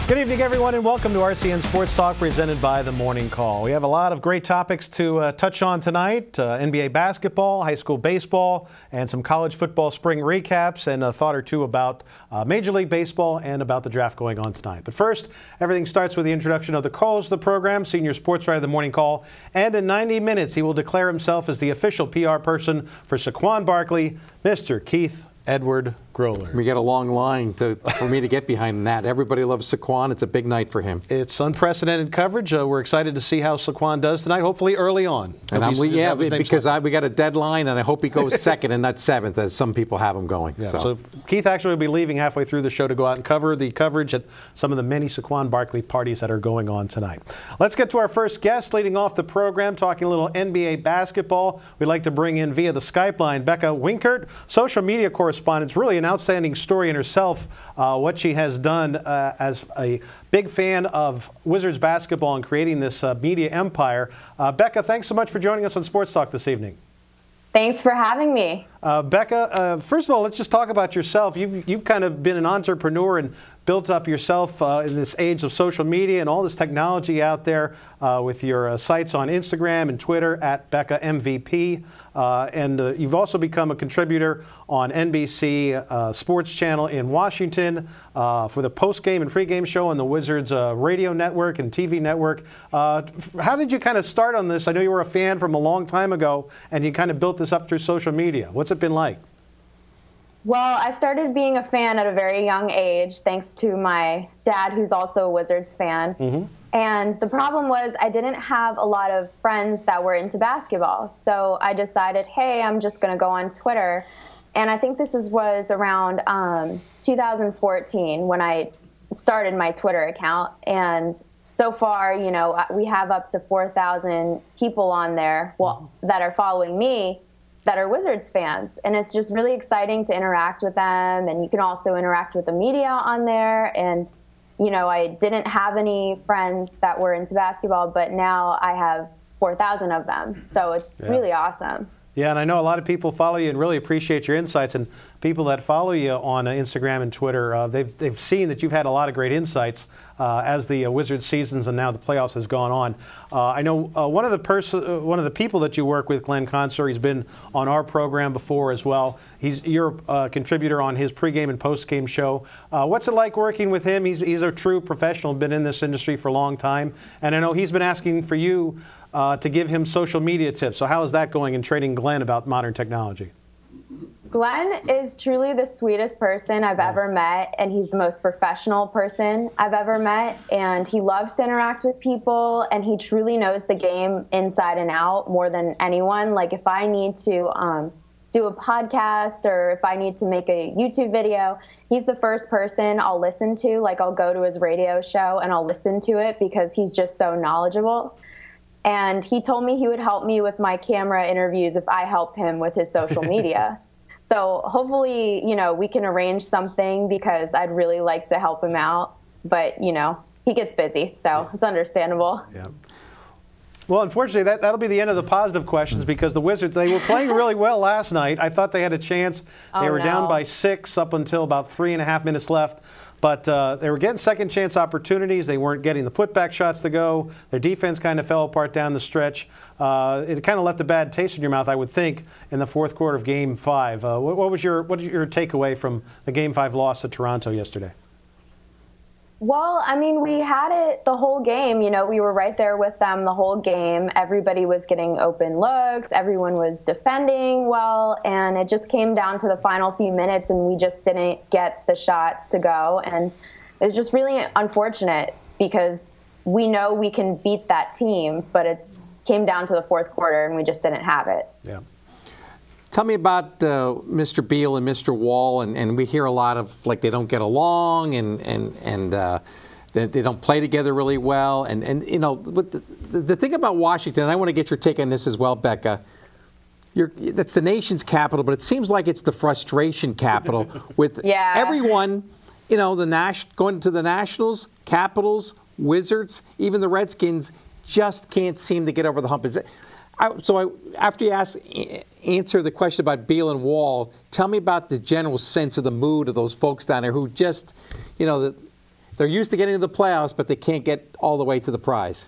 Good evening, everyone, and welcome to RCN Sports Talk presented by The Morning Call. We have a lot of great topics to touch on tonight. NBA basketball, high school baseball, and some college football spring recaps, and a thought or two about Major League Baseball and about the draft going on tonight. But first, everything starts with the introduction of the co-host of the program, senior sports writer of The Morning Call. And in 90 minutes, he will declare himself as the official PR person for Saquon Barkley, Mr. Keith Edward Groller. We got a long line for me to get behind that. Everybody loves Saquon. It's a big night for him. It's unprecedented coverage. We're excited to see how Saquon does tonight, hopefully early on. And because we got a deadline, and I hope he goes second and not seventh, as some people have him going. Yeah, so Keith actually will be leaving halfway through the show to go out and cover the coverage at some of the many Saquon Barkley parties that are going on tonight. Let's get to our first guest leading off the program, talking a little NBA basketball. We'd like to bring in via the Skype line Becca Winkert, social media correspondent. It's really an outstanding story in herself, what she has done as a big fan of Wizards basketball and creating this media empire. Becca, thanks so much for joining us on Sports Talk this evening. Thanks for having me. Becca, first of all, let's just talk about yourself. You've kind of been an entrepreneur and built up yourself in this age of social media and all this technology out there with your sites on Instagram and Twitter at Becca MVP. And you've also become a contributor on NBC Sports Channel in Washington for the post-game and pre-game show on the Wizards radio network and TV network. How did you kind of start on this? I know you were a fan from a long time ago, and you kind of built this up through social media. What's it been like? Well, I started being a fan at a very young age, thanks to my dad, who's also a Wizards fan. Mm-hmm. And the problem was I didn't have a lot of friends that were into basketball. So I decided, hey, I'm just going to go on Twitter. And I think this was around 2014 when I started my Twitter account. And so far, we have up to 4,000 people on there that are following me that are Wizards fans. And it's just really exciting to interact with them. And you can also interact with the media on there. And, I didn't have any friends that were into basketball, but now I have 4,000 of them. So it's really awesome. Yeah, and I know a lot of people follow you and really appreciate your insights. And people that follow you on Instagram and Twitter, they've seen that you've had a lot of great insights as the Wizards seasons and now the playoffs has gone on. I know one of the people that you work with, Glenn Consor, he's been on our program before as well. You're a contributor on his pregame and postgame show. What's it like working with him? He's a true professional, been in this industry for a long time. And I know he's been asking for you to give him social media tips. So how is that going in training Glenn about modern technology? Glenn is truly the sweetest person I've ever met, and he's the most professional person I've ever met, and he loves to interact with people, and he truly knows the game inside and out more than anyone. Like if I need to do a podcast or if I need to make a YouTube video, he's the first person I'll listen to. Like I'll go to his radio show and I'll listen to it because he's just so knowledgeable. And he told me he would help me with my camera interviews if I helped him with his social media. So hopefully, we can arrange something because I'd really like to help him out. But, he gets busy, so it's understandable. Yeah. Well, unfortunately, that'll be the end of the positive questions because the Wizards, they were playing really well last night. I thought they had a chance. They were down by 6 up until about 3.5 minutes left. But they were getting second chance opportunities. They weren't getting the putback shots to go. Their defense kind of fell apart down the stretch. It kind of left a bad taste in your mouth, I would think, in the fourth quarter of Game 5. What was your takeaway from the Game 5 loss to Toronto yesterday? Well, we had it the whole game. We were right there with them the whole game. Everybody was getting open looks. Everyone was defending well. And it just came down to the final few minutes, and we just didn't get the shots to go. And it was just really unfortunate because we know we can beat that team, but it came down to the fourth quarter, and we just didn't have it. Yeah. Tell me about Mr. Beal and Mr. Wall, and we hear a lot of they don't get along and they don't play together really well. And the thing about Washington, and I want to get your take on this as well, Becca. That's the nation's capital, but it seems like it's the frustration capital with everyone. Going to the Nationals, Capitals, Wizards, even the Redskins just can't seem to get over the hump. After you answer the question about Beal and Wall, tell me about the general sense of the mood of those folks down there who just, they're used to getting to the playoffs, but they can't get all the way to the prize?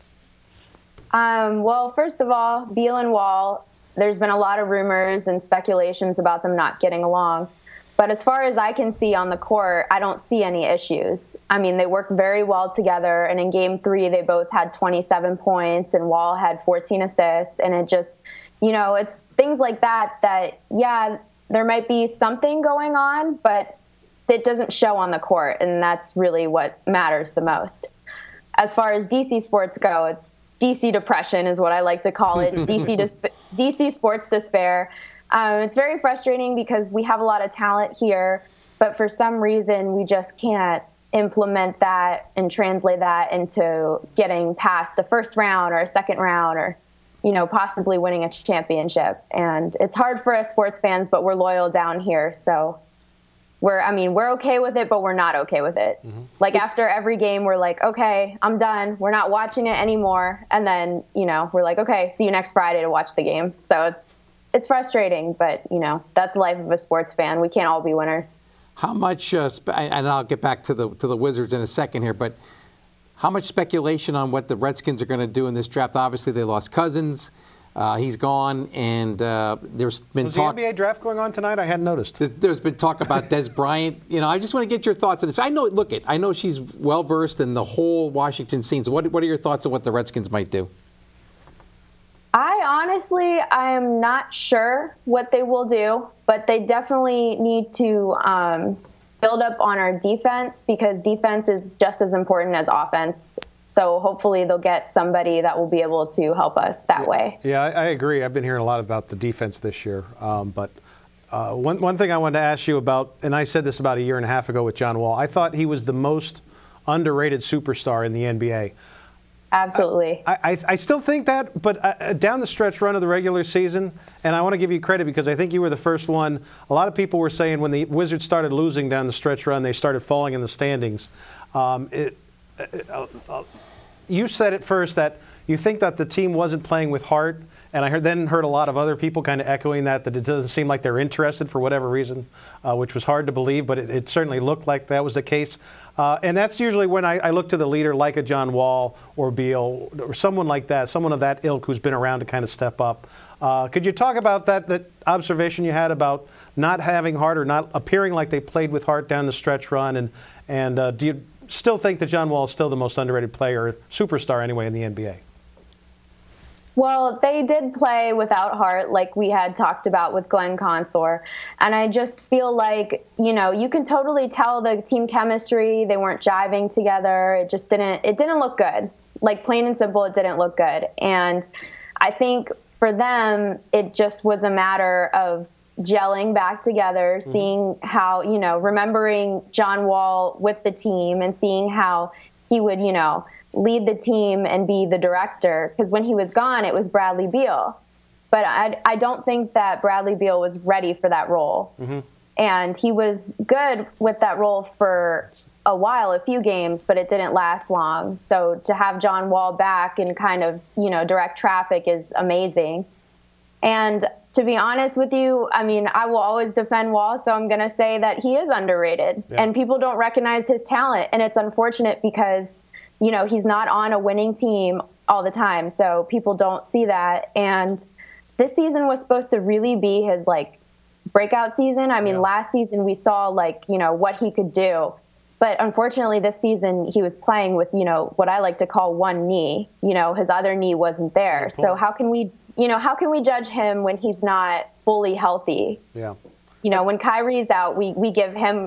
Well, first of all, Beal and Wall, there's been a lot of rumors and speculations about them not getting along. But as far as I can see on the court, I don't see any issues. I mean, they work very well together. And in Game 3, they both had 27 points and Wall had 14 assists. And it just, it's things like that, yeah, there might be something going on, but it doesn't show on the court. And that's really what matters the most. As far as DC sports go, it's DC depression is what I like to call it. DC sports despair. It's very frustrating because we have a lot of talent here, but for some reason we just can't implement that and translate that into getting past the first round or a second round or, possibly winning a championship. And it's hard for us sports fans, but we're loyal down here. So we're okay with it, but we're not okay with it. Mm-hmm. Like after every game, we're like, okay, I'm done. We're not watching it anymore. And then, we're like, okay, see you next Friday to watch the game. So it's frustrating, but, that's the life of a sports fan. We can't all be winners. How much, and I'll get back to the Wizards in a second here, but how much speculation on what the Redskins are going to do in this draft? Obviously, they lost Cousins. He's gone, and there's been talk. Was the NBA draft going on tonight? I hadn't noticed. There's been talk about Des Bryant. I just want to get your thoughts on this. I know she's well-versed in the whole Washington scene. So what are your thoughts on what the Redskins might do? I am not sure what they will do, but they definitely need to build up on our defense because defense is just as important as offense. So hopefully they'll get somebody that will be able to help us that way. Yeah, I agree. I've been hearing a lot about the defense this year. But one thing I wanted to ask you about, and I said this about a year and a half ago with John Wall, I thought he was the most underrated superstar in the NBA. Absolutely. I still think that, but down the stretch run of the regular season, and I want to give you credit because I think you were the first one. A lot of people were saying when the Wizards started losing down the stretch run, they started falling in the standings. You said at first that you think that the team wasn't playing with heart, and I heard a lot of other people kind of echoing that it doesn't seem like they're interested for whatever reason, which was hard to believe, but it certainly looked like that was the case. And that's usually when I look to the leader like a John Wall or Beal or someone like that, someone of that ilk who's been around to kind of step up. Could you talk about that observation you had about not having heart or not appearing like they played with heart down the stretch run? And do you still think that John Wall is still the most underrated player, superstar anyway, in the NBA? Well, they did play without heart, like we had talked about with Glenn Consor. And I just feel like, you can totally tell the team chemistry. They weren't jiving together. It just didn't look good. Like plain and simple, it didn't look good. And I think for them, it just was a matter of gelling back together, seeing how, remembering John Wall with the team and seeing how he would, lead the team and be the director. Because when he was gone, it was Bradley Beal. But I don't think that Bradley Beal was ready for that role. Mm-hmm. And he was good with that role for a while, a few games, but it didn't last long. So to have John Wall back and kind of, direct traffic is amazing. And to be honest with you, I will always defend Wall, so I'm going to say that he is underrated. Yeah. And people don't recognize his talent. And it's unfortunate because he's not on a winning team all the time, so people don't see that. And this season was supposed to really be his, breakout season. Last season we saw, what he could do. But unfortunately, this season he was playing with, what I like to call one knee. His other knee wasn't there. So how can we judge him when he's not fully healthy? Yeah. When Kyrie's out, we give him,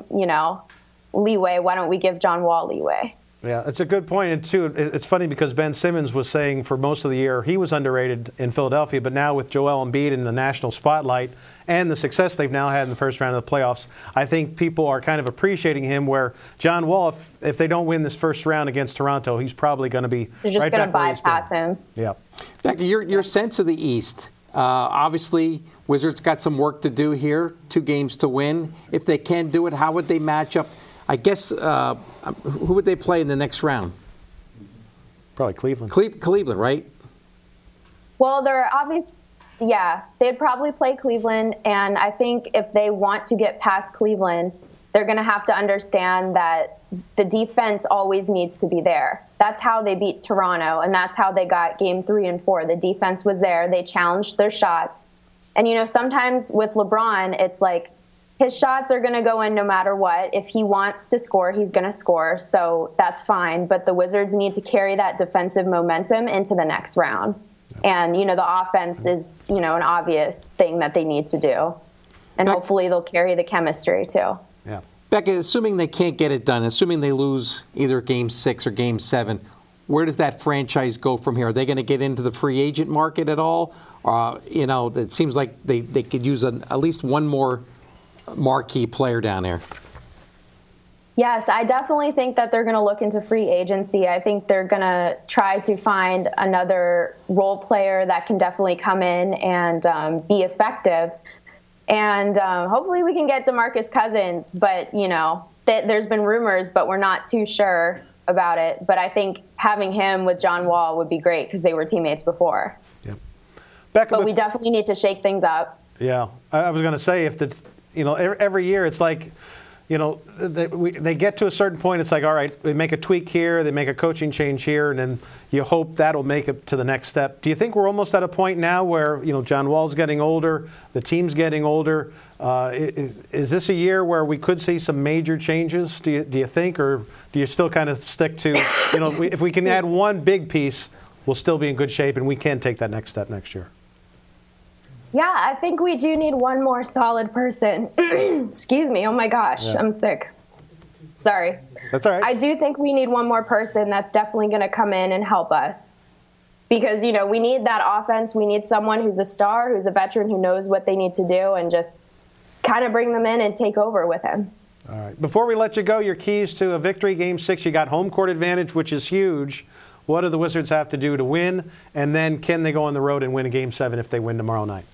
leeway. Why don't we give John Wall leeway? Yeah, it's a good point. And, too, it's funny because Ben Simmons was saying for most of the year he was underrated in Philadelphia, but now with Joel Embiid in the national spotlight and the success they've now had in the first round of the playoffs, I think people are kind of appreciating him where John Wall, if they don't win this first round against Toronto, he's probably going to be They're just right going to back bypass him. Yeah. Becky, your sense of the East, obviously Wizards got some work to do here, 2 games to win. If they can do it, how would they match up? I guess, who would they play in the next round? Probably Cleveland. Cleveland, right? Well, they'd probably play Cleveland. And I think if they want to get past Cleveland, they're going to have to understand that the defense always needs to be there. That's how they beat Toronto, and that's how they got game 3 and 4. The defense was there. They challenged their shots. And, sometimes with LeBron, it's like his shots are going to go in no matter what. If he wants to score, he's going to score. So that's fine. But the Wizards need to carry that defensive momentum into the next round. And, the offense is, an obvious thing that they need to do. And hopefully they'll carry the chemistry, too. Yeah. Becca, assuming they can't get it done, assuming they lose either Game 6 or Game 7, where does that franchise go from here? Are they going to get into the free agent market at all? It seems like they could use at least one more marquee player down there. Yes, I definitely think that they're going to look into free agency. I think they're going to try to find another role player that can definitely come in and be effective. And hopefully we can get DeMarcus Cousins. But, there's been rumors, but we're not too sure about it. But I think having him with John Wall would be great because they were teammates before. Yeah. Becca, but we definitely need to shake things up. Yeah. I was going to say, every year it's like, they get to a certain point. It's like, all right, they make a tweak here, they make a coaching change here, and then you hope that'll make it to the next step. Do you think we're almost at a point now where, John Wall's getting older, the team's getting older? Is this a year where we could see some major changes, do you think? Or do you still kind of stick to, if we can add one big piece, we'll still be in good shape and we can take that next step next year? Yeah, I think we do need one more solid person. Excuse me. Oh, my gosh. Yeah. I'm sick. Sorry. That's all right. I do think we need one more person that's definitely going to come in and help us. Because, we need that offense. We need someone who's a star, who's a veteran, who knows what they need to do, and just kind of bring them in and take over with him. All right. Before we let you go, your keys to a victory, Game 6, you got home court advantage, which is huge. What do the Wizards have to do to win? And then can they go on the road and win a Game 7 if they win tomorrow night?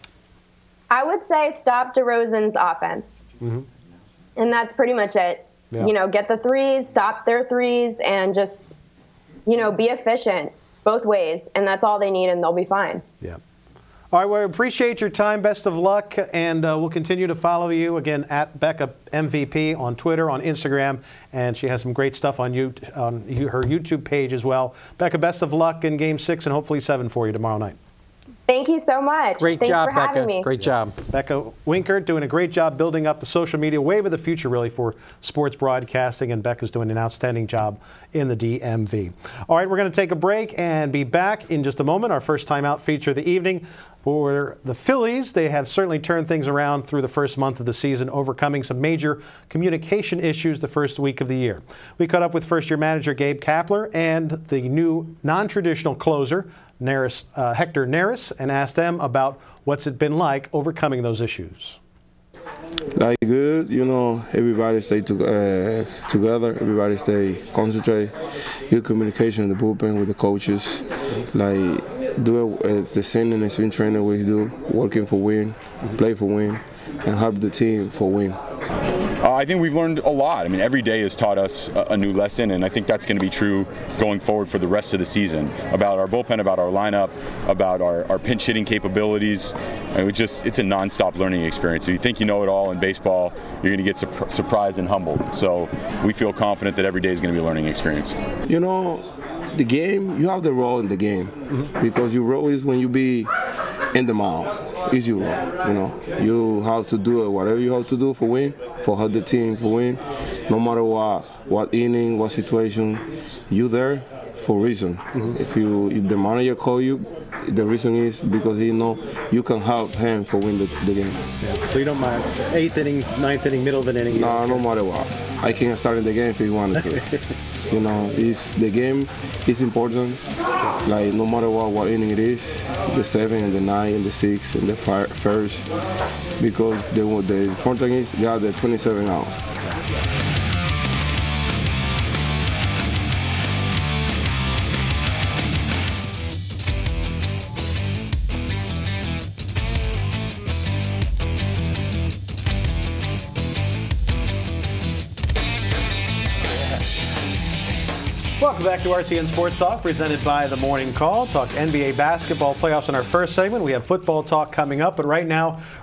I would say stop DeRozan's offense. Mm-hmm. And that's pretty much it. Yeah. Get the threes, stop their threes, and just, be efficient both ways. And that's all they need, and they'll be fine. Yeah. All right, well, I appreciate your time. Best of luck, and we'll continue to follow you, again, at Becca MVP on Twitter, on Instagram, and she has some great stuff on her YouTube page as well. Becca, best of luck in Game 6 and hopefully 7 for you tomorrow night. Thank you so much. Thanks for Becca. having me. Great job. Becca Winkert doing a great job building up the social media wave of the future, really, for sports broadcasting, and Becca's doing an outstanding job in the DMV. All right, we're going to take a break and be back in just a moment. Our first timeout feature of the evening. For the Phillies, they have certainly turned things around through the first month of the season, overcoming some major communication issues the first week of the year. We caught up with first-year manager Gabe Kapler and the new non-traditional closer, Hector Neris, and asked them about what's it been like overcoming those issues. Like good, everybody stay together, everybody stay concentrated, good communication in the bullpen with the coaches, like doing the same in the spring training we do, working for win, play for win, and help the team for win. I think we've learned a lot. I mean, every day has taught us a new lesson, and I think that's going to be true going forward for the rest of the season. About our bullpen, about our lineup, about our pinch hitting capabilities. It's a nonstop learning experience. If you think you know it all in baseball, you're going to get surprised and humbled. So we feel confident that every day is going to be a learning experience. The game, you have the role in the game, because your role is when you be in the mound. It's your role, You have to do it, whatever you have to do for win, for help the team for win. No matter what inning, what situation, you there for a reason. If the manager call you, the reason is because he know you can help him for win the game. Yeah. So you don't mind 8th inning, 9th inning, middle of an inning? No matter what. I can start in the game if he wanted to. The game is important. Like no matter what inning it is, the 7 and the 9 and the 6 and the first, because the important is got the 27 out. Welcome back to RCN Sports Talk, presented by The Morning Call. Talk NBA basketball playoffs in our first segment. We have football talk coming up, but right now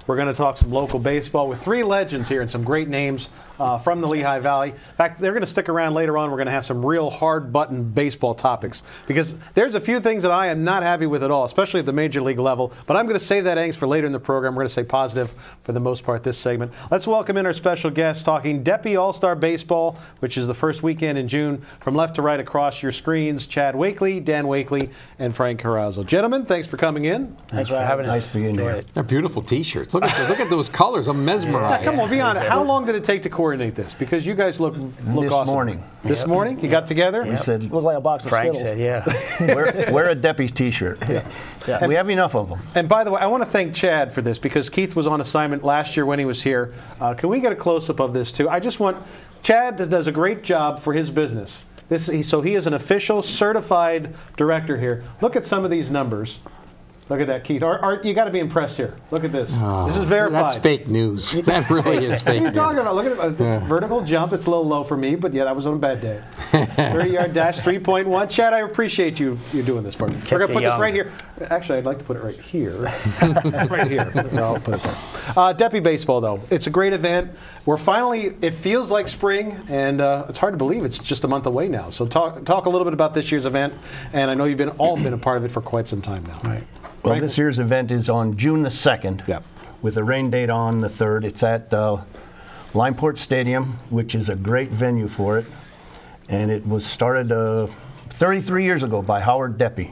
We're going to talk some local baseball with 3 legends here and some great names from the Lehigh Valley. In fact, they're going to stick around later on. We're going to have some real hard-button baseball topics because there's a few things that I am not happy with at all, especially at the major league level. But I'm going to save that angst for later in the program. We're going to stay positive for the most part this segment. Let's welcome in our special guest talking Deppy All-Star Baseball, which is the first weekend in June. From left to right across your screens, Chad Wakely, Dan Wakely, and Frank Carrazzo. Gentlemen, thanks for coming in. Thanks for having us. Nice being here. They're beautiful T-shirts. Look at those colors. I'm mesmerized. Come on, be honest. How long did it take to coordinate this? Because you guys look This awesome. morning. This morning? You got together? We said, Look like a box of Frank Skittles. said, yeah. wear a Deppy T-shirt. Yeah. We have enough of them. And by the way, I want to thank Chad for this because Keith was on assignment last year when he was here. Can we get a close-up of this, too? I just want Chad does a great job for his business. So he is an official certified director here. Look at some of these numbers. Look at that, Keith. Art, you got to be impressed here. Look at this. This is verified. That's fake news. That really is fake news. What are you talking about? Look at it. Vertical jump. It's a little low for me, but yeah, that was on a bad day. 30-yard dash, 3.1. Chad, I appreciate you doing this for me. We're going to put this right here. Actually, I'd like to put it right here. Right here. I'll put it there. Deppy Baseball, though. It's a great event. We're finally, it feels like spring, and it's hard to believe it's just a month away now. So talk a little bit about this year's event, and I know you've all been a part of it for quite some time now. Right. Well, this year's event is on June the 2nd, Yep. with a rain date on the 3rd. It's at Limeport Stadium, which is a great venue for it. And it was started 33 years ago by Howard Deppy.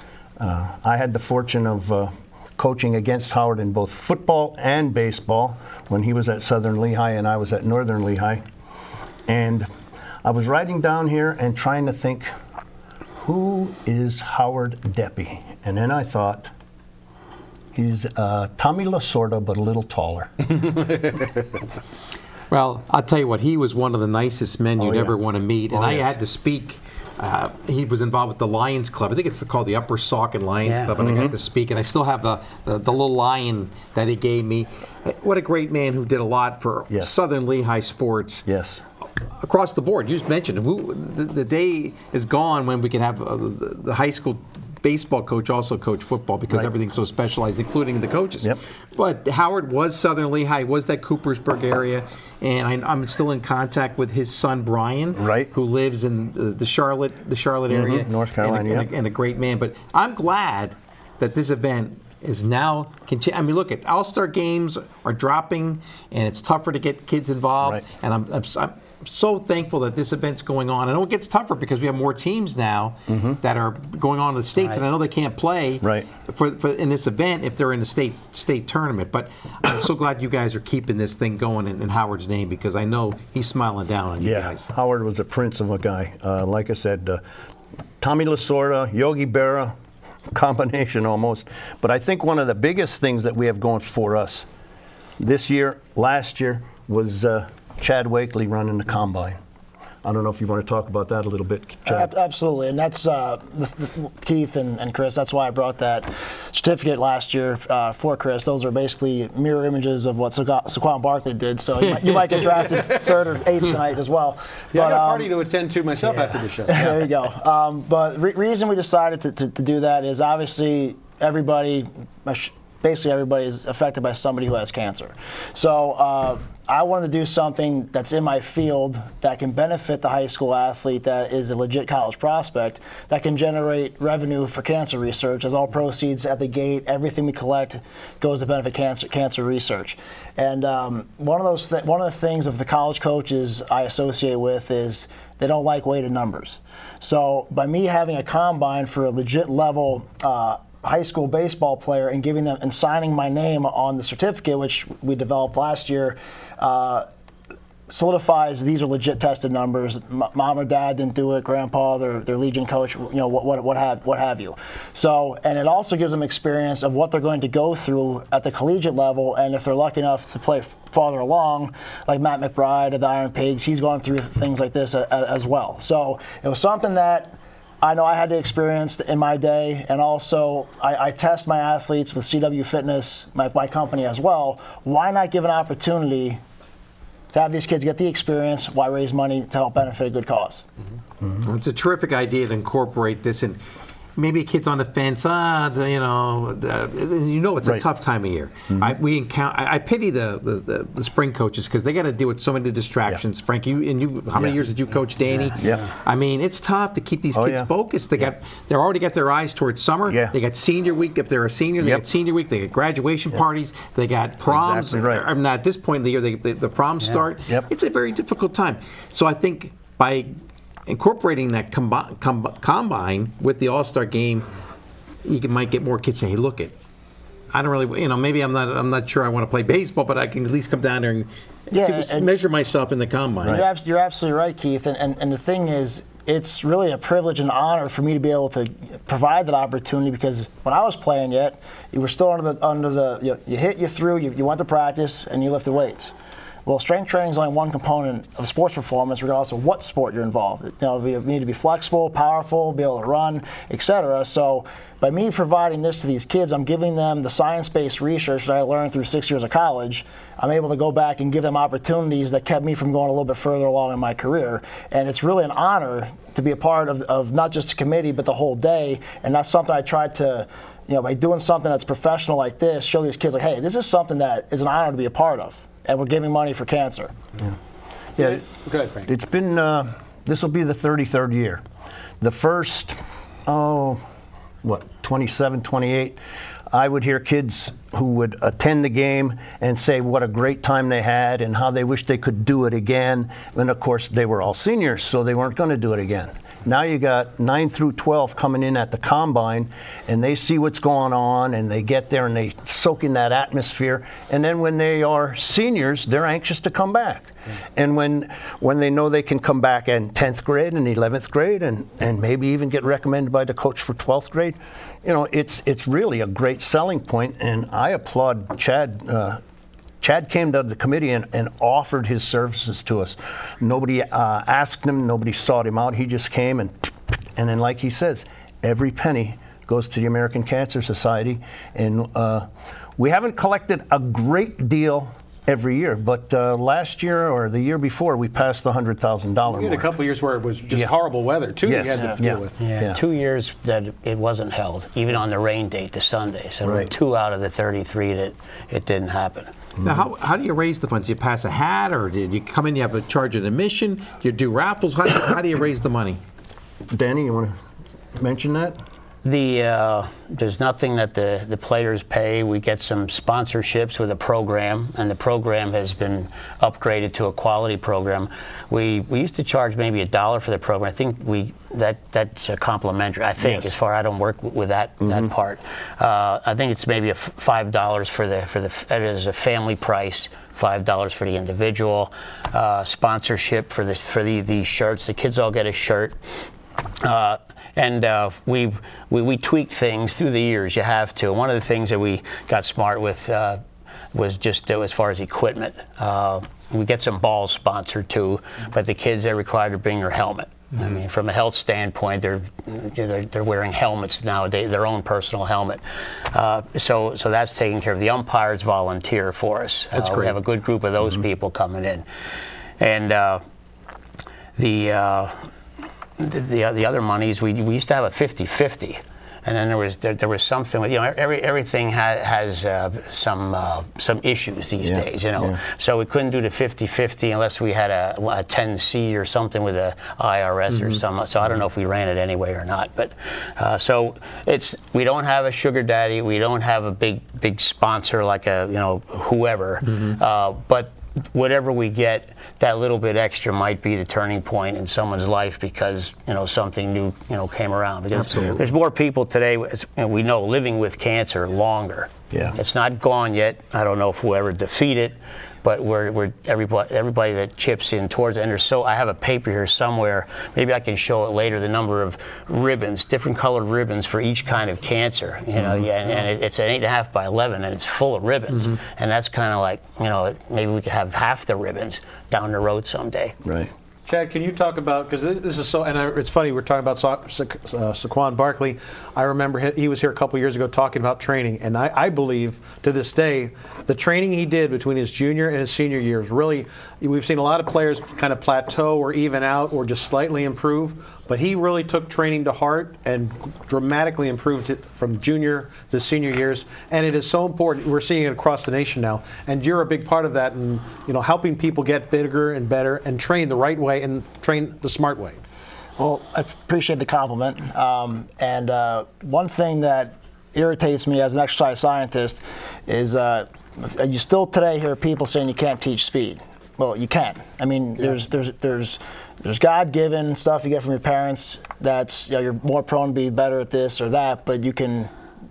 I had the fortune of coaching against Howard in both football and baseball when he was at Southern Lehigh and I was at Northern Lehigh. And I was riding down here and trying to think, who is Howard Deppy? And then I thought, he's Tommy Lasorda, but a little taller. Well, I'll tell you what, he was one of the nicest men you'd ever want to meet. And I had to speak. He was involved with the Lions Club. I think it's called the Upper Saucon Lions Club. And I got to speak. And I still have the little lion that he gave me. What a great man who did a lot for Southern Lehigh sports. Yes. Across the board. You mentioned the day is gone when we can have the high school baseball coach also coach football because everything's so specialized, including the coaches. Yep. But Howard was Southern Lehigh, was that Coopersburg area, and I'm still in contact with his son Brian, who lives in the Charlotte area, North Carolina, and a great man. But I'm glad that this event is now I mean, look at All-Star games are dropping, and it's tougher to get kids involved. And I'm so thankful that this event's going on. I know it gets tougher because we have more teams now that are going on in the states, and I know they can't play for in this event if they're in the state tournament. But I'm so glad you guys are keeping this thing going in Howard's name because I know he's smiling down on you guys. Howard was a prince of a guy. Like I said, Tommy Lasorda, Yogi Berra, combination almost. But I think one of the biggest things that we have going for us this year, last year, was Chad Wakely running the combine. I don't know if you want to talk about that a little bit, Chad. Absolutely, and that's Keith and Chris. That's why I brought that certificate last year for Chris. Those are basically mirror images of what Saquon Barkley did. So you might get drafted 3rd or 8th tonight as well. Yeah, I got a party to attend to myself after the show. There you go. But reason we decided to do that is obviously basically everybody is affected by somebody who has cancer. So I wanted to do something that's in my field that can benefit the high school athlete that is a legit college prospect, that can generate revenue for cancer research, as all proceeds at the gate, everything we collect goes to benefit cancer research. And one of the things of the college coaches I associate with is they don't like weighted numbers. So by me having a combine for a legit level high school baseball player and giving them and signing my name on the certificate, which we developed last year, solidifies these are legit tested numbers. Mom or dad didn't do it, grandpa, their Legion coach, what have you. So, and it also gives them experience of what they're going to go through at the collegiate level, and if they're lucky enough to play farther along, like Matt McBride of the Iron Pigs, he's gone through things like this as well. So it was something that I know I had the experience in my day, and also I test my athletes with CW Fitness, my company as well. Why not give an opportunity to have these kids get the experience? Why raise money to help benefit a good cause? It's a terrific idea to incorporate this. And maybe a kid's on the fence. It's a tough time of year. I pity the spring coaches because they got to deal with so many distractions. Yeah. Frank, how many years did you coach Danny? Yeah. I mean, it's tough to keep these kids focused. They're already got their eyes towards summer. Yeah. They got senior week. If they're a senior, they got senior week. They got graduation parties. They got proms. Exactly right. I mean, at this point in the year, the proms start. Yep. It's a very difficult time. So I think by incorporating that combine with the All-Star game, you might get more kids say, "Hey, look it. I don't really, maybe I'm not sure I want to play baseball, but I can at least come down there and measure myself in the combine." Right. You're absolutely right, Keith. And the thing is, it's really a privilege and honor for me to be able to provide that opportunity because when I was playing you were still under the you hit, you threw, you went to practice, and you lifted weights. Well, strength training is only one component of sports performance, regardless of what sport you're involved. You need to be flexible, powerful, be able to run, etc. So, by me providing this to these kids, I'm giving them the science-based research that I learned through 6 years of college. I'm able to go back and give them opportunities that kept me from going a little bit further along in my career. And it's really an honor to be a part of not just the committee, but the whole day. And that's something I tried to, by doing something that's professional like this, show these kids like, hey, this is something that is an honor to be a part of. And we're giving money for cancer. Yeah. Go ahead, Frank. It's been, this will be the 33rd year. The first, 27, 28, I would hear kids who would attend the game and say what a great time they had and how they wish they could do it again. And of course, they were all seniors, so they weren't going to do it again. Now you got 9 through 12 coming in at the combine, and they see what's going on, and they get there and they soak in that atmosphere. And then when they are seniors, they're anxious to come back. And when they know they can come back in 10th grade and 11th grade, and maybe even get recommended by the coach for 12th grade, it's really a great selling point. And I applaud Chad. Chad came to the committee and offered his services to us. Nobody asked him, nobody sought him out. He just came and then, like he says, every penny goes to the American Cancer Society. And we haven't collected a great deal every year, but last year or the year before, we passed the $100,000 mark. We had a couple of years where it was just horrible weather, too, you had to deal with. Yeah. 2 years that it wasn't held, even on the rain date, the Sunday. So there were 2 out of the 33 that it didn't happen. Now, how do you raise the funds? Do you pass a hat, or did you come in, you have a charge of admission, do you do raffles? How do you raise the money? Danny, you want to mention that? There's nothing that the players pay. We get some sponsorships with a program, and the program has been upgraded to a quality program. We used to charge maybe $1 for the program. I think that's complimentary. I think, as far I don't work with that part. I think it's maybe $5 for the as a family price. $5 for the individual. Sponsorship for these shirts. The kids all get a shirt. And we tweak things through the years. You have to. One of the things that we got smart with was just as far as equipment. We get some balls sponsored too, but the kids are required to bring their helmet. I mean, from a health standpoint, they're wearing helmets nowadays, their own personal helmet. So that's taken care of. The umpires volunteer for us. That's great. We have a good group of those people coming in, and the other monies, we used to have a 50-50, and then there was something with, everything has some issues these days, So we couldn't do the 50-50 unless we had a 10C or something with a IRS or something. So I don't know if we ran it anyway or not, but so we don't have a sugar daddy, we don't have a big sponsor like whoever, but whatever we get, that little bit extra might be the turning point in someone's life because something new came around. Because there's more people today, we know, living with cancer longer. Yeah. It's not gone yet. I don't know if we'll ever defeat it, but we're everybody that chips in towards it. And I have a paper here somewhere. Maybe I can show it later. The number of ribbons, different colored ribbons for each kind of cancer. And it's an 8.5 by 11, and it's full of ribbons. And that's kind of like maybe we could have half the ribbons down the road someday. Right. Chad, can you talk about, because this is so, and it's funny, we're talking about Saquon Barkley. I remember he was here a couple years ago talking about training, and I believe to this day the training he did between his junior and his senior years really, we've seen a lot of players kind of plateau or even out or just slightly improve, but he really took training to heart and dramatically improved it from junior to senior years, and it is so important. We're seeing it across the nation now, and you're a big part of that, and helping people get bigger and better and train the right way and train the smart way. Well, I appreciate the compliment. And one thing that irritates me as an exercise scientist is you still today hear people saying you can't teach speed. Well, you can. I mean, there's God-given stuff you get from your parents that's you're more prone to be better at this or that, but you can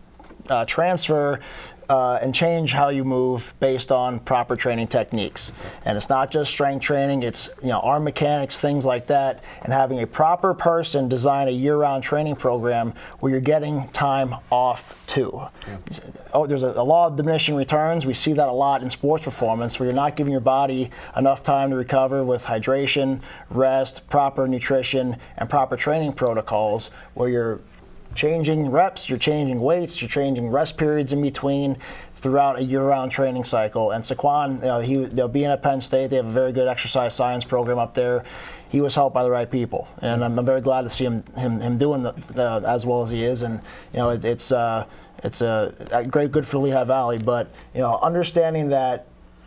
transfer and change how you move based on proper training techniques. And it's not just strength training, it's arm mechanics, things like that, and having a proper person design a year-round training program where you're getting time off too. Yeah. There's a law of diminishing returns. We see that a lot in sports performance where you're not giving your body enough time to recover with hydration, rest, proper nutrition, and proper training protocols where you're changing reps, you're changing weights, you're changing rest periods in between throughout a year-round training cycle. And Saquon, being at Penn State, they have a very good exercise science program up there. He was helped by the right people, and I'm very glad to see him doing as well as he is. And it's a great good for Lehigh Valley. But understanding that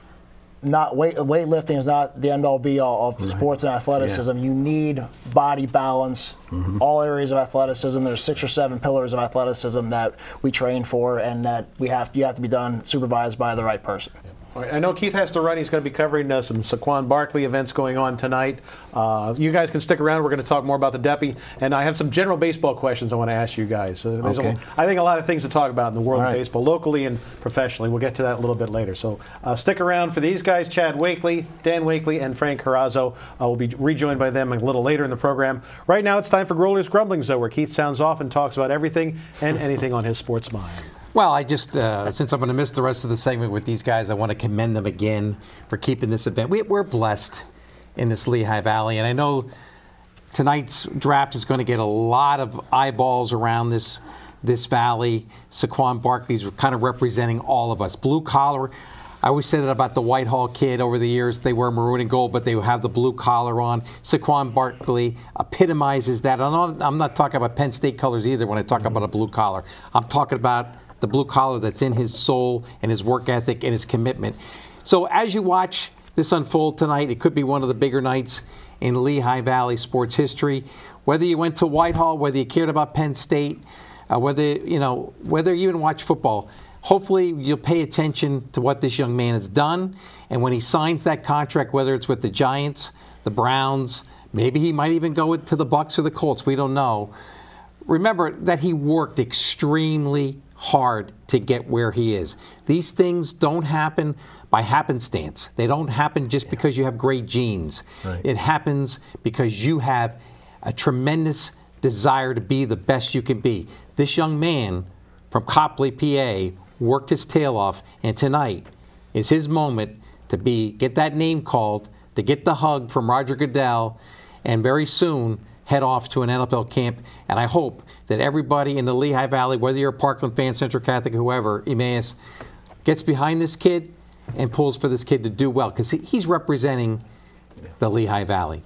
weightlifting is not the end-all be-all of sports and athleticism. Yeah. You need body balance, all areas of athleticism. There's 6 or 7 pillars of athleticism that we train for, and that you have to be done supervised by the right person. Yeah. All right, I know Keith has to run. He's going to be covering some Saquon Barkley events going on tonight. You guys can stick around. We're going to talk more about the Deppy. And I have some general baseball questions I want to ask you guys. I think a lot of things to talk about in the world of baseball, locally and professionally. We'll get to that a little bit later. So stick around for these guys, Chad Wakely, Dan Wakely, and Frank Carrazzo. We'll be rejoined by them a little later in the program. Right now it's time for Growler's Grumblings, though, where Keith sounds off and talks about everything and anything on his sports mind. Well, I just, since I'm going to miss the rest of the segment with these guys, I want to commend them again for keeping this event. We're blessed in this Lehigh Valley, and I know tonight's draft is going to get a lot of eyeballs around this valley. Saquon Barkley's kind of representing all of us. Blue collar. I always say that about the Whitehall kid over the years. They wear maroon and gold, but they have the blue collar on. Saquon Barkley epitomizes that. I'm not talking about Penn State colors either when I talk about a blue collar. I'm talking about the blue collar that's in his soul and his work ethic and his commitment. So as you watch this unfold tonight, it could be one of the bigger nights in Lehigh Valley sports history. Whether you went to Whitehall, whether you cared about Penn State, whether you even watch football, hopefully you'll pay attention to what this young man has done. And when he signs that contract, whether it's with the Giants, the Browns, maybe he might even go to the Bucs or the Colts, we don't know. Remember that he worked extremely hard to get where he is. These things don't happen by happenstance. They don't happen just because you have great genes. Right. It happens because you have a tremendous desire to be the best you can be. This young man from Copley, PA, worked his tail off, and tonight is his moment to get that name called, to get the hug from Roger Goodell, and very soon head off to an NFL camp. And I hope that everybody in the Lehigh Valley, whether you're a Parkland fan, Central Catholic, whoever, Emmaus, gets behind this kid and pulls for this kid to do well, because he's representing the Lehigh Valley.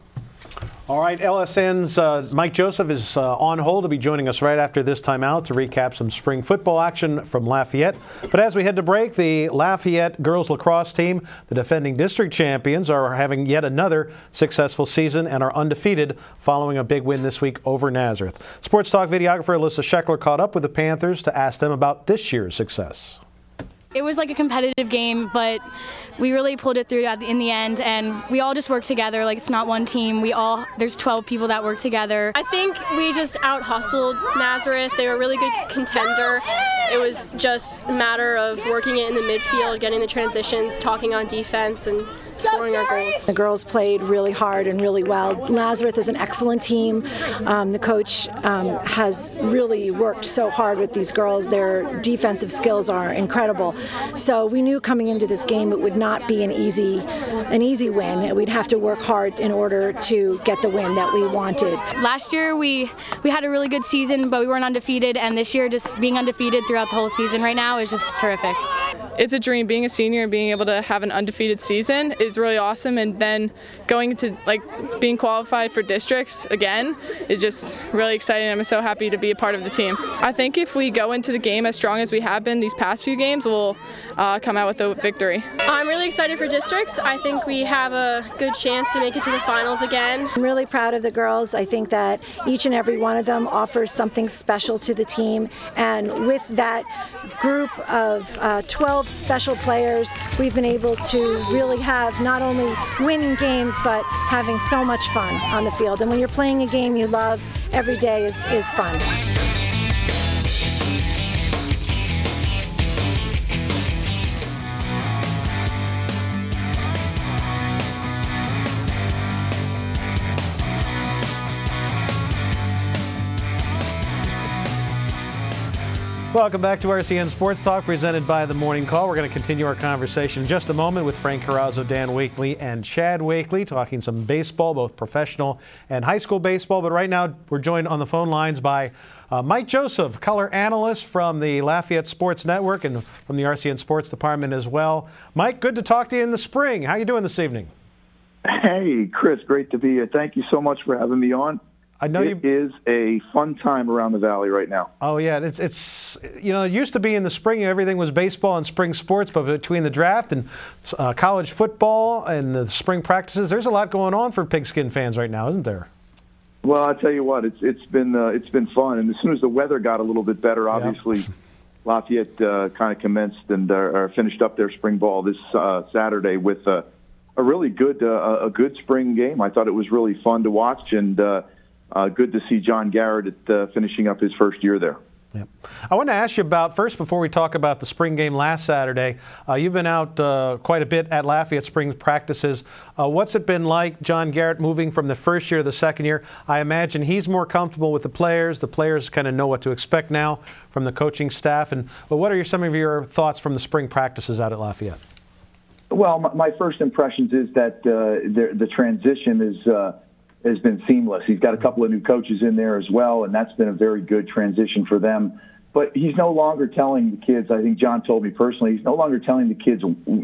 All right, LSN's Mike Joseph is on hold to be joining us right after this timeout to recap some spring football action from Lafayette. But as we head to break, the Lafayette girls lacrosse team, the defending district champions, are having yet another successful season and are undefeated following a big win this week over Nazareth. Sports Talk videographer Alyssa Scheckler caught up with the Panthers to ask them about this year's success. It was like a competitive game, but we really pulled it through in the end, and we all just work together. Like, it's not one team. There's 12 people that work together. I think we just out-hustled Nazareth. They were a really good contender. It was just a matter of working it in the midfield, getting the transitions, talking on defense, and scoring our goals. The girls played really hard and really well. Nazareth is an excellent team. The coach has really worked so hard with these girls. Their defensive skills are incredible. So we knew coming into this game it would not be an easy win. We'd have to work hard in order to get the win that we wanted. Last year we had a really good season, but we weren't undefeated, and this year just being undefeated throughout the whole season right now is just terrific. It's a dream. Being a senior and being able to have an undefeated season is really awesome, and then going to being qualified for districts again is just really exciting. I'm so happy to be a part of the team. I think if we go into the game as strong as we have been these past few games, we'll come out with a victory. I'm really excited for districts. I think we have a good chance to make it to the finals again. I'm really proud of the girls. I think that each and every one of them offers something special to the team, and with that group of 12 special players, we've been able to really have not only winning games but having so much fun on the field. And when you're playing a game you love, every day is fun. Welcome back to RCN Sports Talk, presented by The Morning Call. We're going to continue our conversation in just a moment with Frank Carrazzo, Dan Wakely, and Chad Wakely, talking some baseball, both professional and high school baseball. But right now, we're joined on the phone lines by Mike Joseph, color analyst from the Lafayette Sports Network and from the RCN Sports Department as well. Mike, good to talk to you in the spring. How are you doing this evening? Hey, Chris, great to be here. Thank you so much for having me on. I know it is a fun time around the Valley right now. Oh, yeah. It's it used to be in the spring, everything was baseball and spring sports, but between the draft and college football and the spring practices, there's a lot going on for Pigskin fans right now, isn't there? Well, I'll tell you what, it's been fun. And as soon as the weather got a little bit better, obviously, Lafayette kind of commenced and finished up their spring ball this Saturday with a really good good spring game. I thought it was really fun to watch, and good to see John Garrett finishing up his first year there. Yep. I want to ask you about, first, before we talk about the spring game last Saturday, you've been out quite a bit at Lafayette spring practices. What's it been like, John Garrett, moving from the first year to the second year? I imagine he's more comfortable with the players. The players kind of know what to expect now from the coaching staff. But what are some of your thoughts from the spring practices out at Lafayette? Well, my first impressions is that the transition has been seamless. He's got a couple of new coaches in there as well, and that's been a very good transition for them. But he's no longer telling the kids, I think John told me personally, he's no longer telling the kids,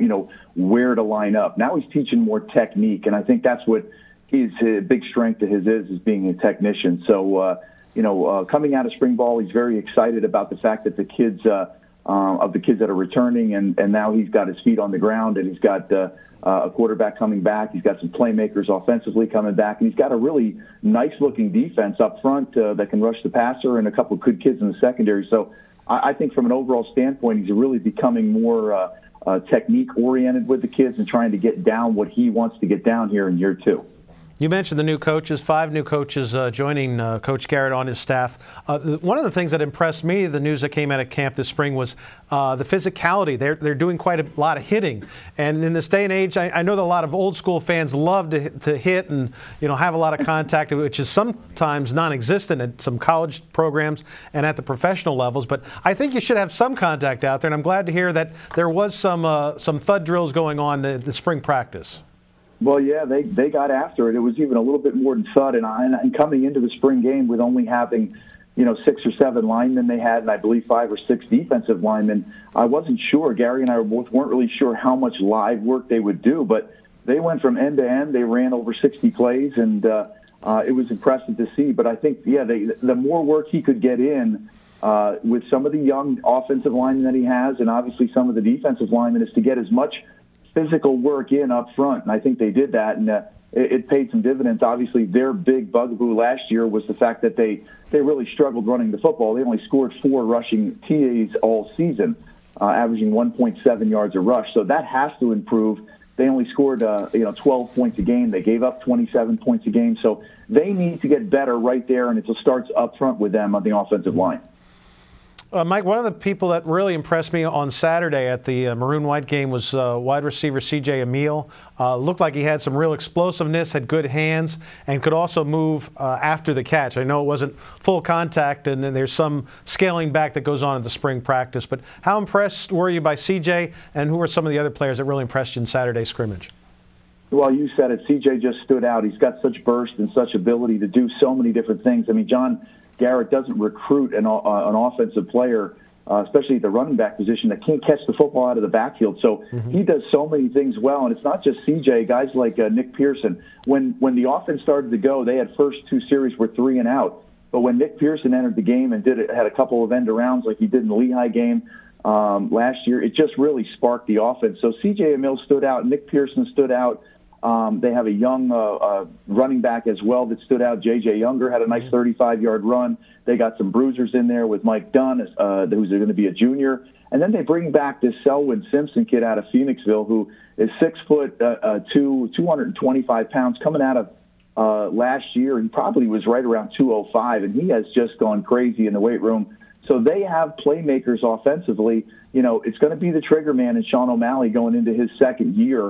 where to line up. Now he's teaching more technique, and I think that's what his big strength of his is being a technician. So, coming out of spring ball, he's very excited about the fact that the kids that are returning, and now he's got his feet on the ground, and he's got a quarterback coming back. He's got some playmakers offensively coming back, and he's got a really nice-looking defense up front that can rush the passer, and a couple of good kids in the secondary. So I think from an overall standpoint, he's really becoming more technique-oriented with the kids and trying to get down what he wants to get down here in year two. You mentioned the new coaches, 5 new coaches joining Coach Garrett on his staff. One of the things that impressed me, the news that came out of camp this spring, was the physicality. They're doing quite a lot of hitting. And in this day and age, I know that a lot of old school fans love to hit and have a lot of contact, which is sometimes non-existent at some college programs and at the professional levels. But I think you should have some contact out there, and I'm glad to hear that there was some thud drills going on the spring practice. Well, yeah, they got after it. It was even a little bit more than thud. And coming into the spring game with only having, 6 or 7 linemen they had, and I believe 5 or 6 defensive linemen, I wasn't sure. Gary and I weren't really sure how much live work they would do, but they went from end to end. They ran over 60 plays, and it was impressive to see. But I think, the more work he could get in with some of the young offensive linemen that he has, and obviously some of the defensive linemen, is to get as much physical work in up front, and I think they did that, and it paid some dividends. Obviously, their big bugaboo last year was the fact that they really struggled running the football. They only scored 4 rushing TAs all season, averaging 1.7 yards a rush. So that has to improve. They only scored 12 points a game. They gave up 27 points a game. So they need to get better right there, and it starts up front with them on the offensive line. Mike, one of the people that really impressed me on Saturday at the Maroon-White game was wide receiver C.J. Emile. Looked like he had some real explosiveness, had good hands, and could also move after the catch. I know it wasn't full contact, and there's some scaling back that goes on at the spring practice. But how impressed were you by C.J., and who were some of the other players that really impressed you in Saturday's scrimmage? Well, you said it. C.J. just stood out. He's got such burst and such ability to do so many different things. I mean, John Garrett doesn't recruit an offensive player, especially at the running back position, that can't catch the football out of the backfield. So he does so many things well, and it's not just CJ. Guys like Nick Pearson, when the offense started to go, they had first two series were 3 and out. But when Nick Pearson entered the game and had a couple of end arounds like he did in the Lehigh game last year, it just really sparked the offense. So CJ Emile stood out, Nick Pearson stood out. They have a young running back as well that stood out. J.J. Younger had a nice 35-yard run. They got some bruisers in there with Mike Dunn, who's going to be a junior. And then they bring back this Selwyn Simpson kid out of Phoenixville, who is 6'2", 225 pounds, coming out of last year. He probably was right around 205, and he has just gone crazy in the weight room. So they have playmakers offensively. You know, it's going to be the trigger man in Sean O'Malley going into his second year.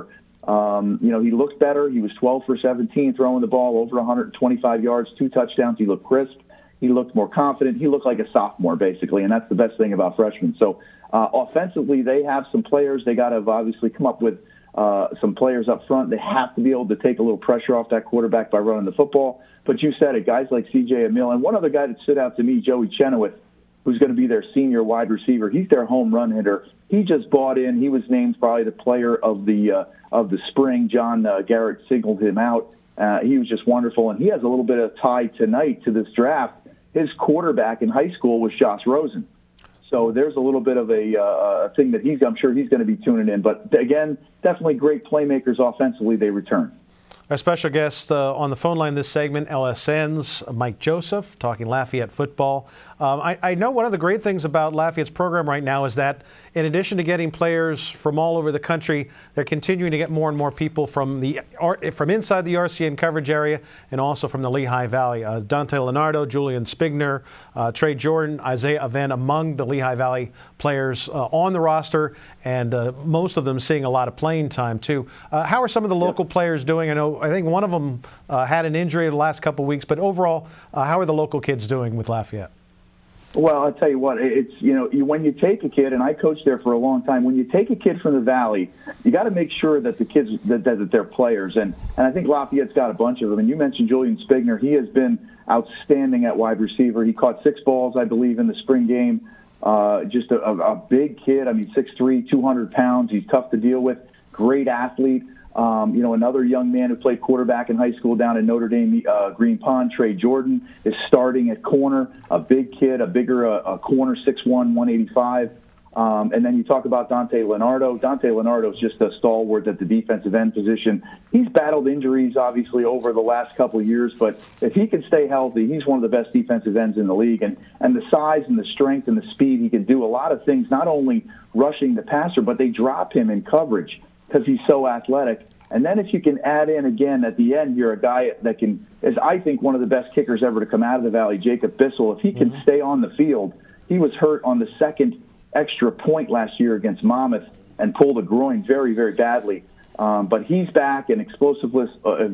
He looked better. He was 12 for 17, throwing the ball over 125 yards, 2 touchdowns. He looked crisp. He looked more confident. He looked like a sophomore, basically, and that's the best thing about freshmen. So offensively, they have some players. They got to obviously come up with some players up front. They have to be able to take a little pressure off that quarterback by running the football. But you said it, guys like C.J. Emile. And one other guy that stood out to me, Joey Chenoweth, who's going to be their senior wide receiver. He's their home run hitter. He just bought in. He was named probably the player of the spring. John Garrett singled him out. He was just wonderful, and he has a little bit of tie tonight to this draft. His quarterback in high school was Josh Rosen. So there's a little bit of a thing that I'm sure he's going to be tuning in. But again, definitely great playmakers offensively. They return. Our special guest on the phone line this segment, LSN's Mike Joseph, talking Lafayette football. I know one of the great things about Lafayette's program right now is that in addition to getting players from all over the country, they're continuing to get more and more people from inside the RCN coverage area and also from the Lehigh Valley. Dante Leonardo, Julian Spigner, Trey Jordan, Isaiah Aven among the Lehigh Valley players on the roster, and most of them seeing a lot of playing time too. How are some of the local players doing? I think one of them had an injury the last couple of weeks, but overall, how are the local kids doing with Lafayette? Well, I'll tell you what, it's, when you take a kid, and I coached there for a long time, when you take a kid from the Valley, you got to make sure that the kids, that they're players. And I think Lafayette's got a bunch of them. And you mentioned Julian Spigner. He has been outstanding at wide receiver. He caught 6 balls, I believe, in the spring game. Just a big kid. I mean, 6'3", 200 pounds. He's tough to deal with. Great athlete. Another young man who played quarterback in high school down in Notre Dame, Green Pond, Trey Jordan, is starting at corner. A big kid, a bigger corner, 6'1", 185. And then you talk about Dante Leonardo. Dante Leonardo is just a stalwart at the defensive end position. He's battled injuries, obviously, over the last couple of years, but if he can stay healthy, he's one of the best defensive ends in the league. And the size and the strength and the speed, he can do a lot of things, not only rushing the passer, but they drop him in coverage because he's so athletic. And then if you can add in, again, at the end here, a guy that is, I think, one of the best kickers ever to come out of the Valley, Jacob Bissell. If he can stay on the field, he was hurt on the second extra point last year against Monmouth and pulled a groin very, very badly. But he's back, and explosiveness